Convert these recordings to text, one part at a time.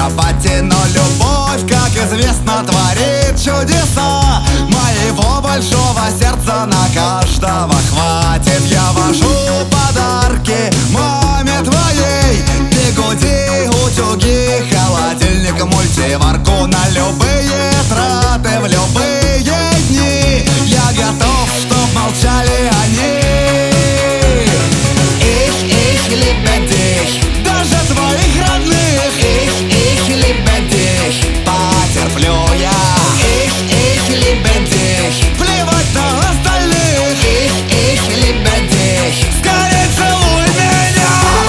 кровати. Но любовь, как известно, творит чудеса. Моего большого сердца на каждого хватит. Я вожу подарки маме твоей, бигуди, утюги, холодильник, мультиварку. На любые траты в любые дни я готов, чтоб молчали они. Ich liebe dich, даже твоих родных. Ich liebe dich, потерплю я. Ich liebe dich, плевать на остальных. Ich liebe dich, скорей целуй меня.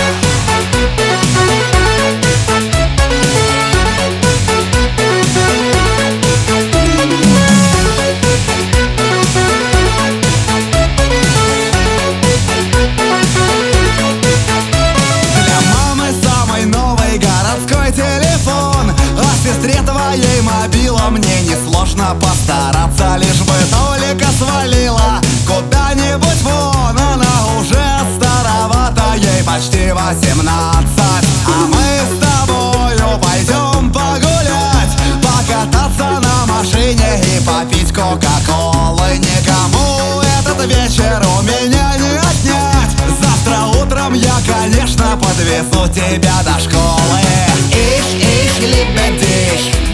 Городской телефон, а сестре твоей мобила мне несложно постараться, лишь бы только свалила куда-нибудь вон. Она уже старовата, ей почти 18, а мы с тобою пойдем погулять, покататься на машине и попить кока-колы. Никому этот вечер у меня не отнять. Завтра утром я, конечно, подвезу тебя до школы. Ich liebe dich.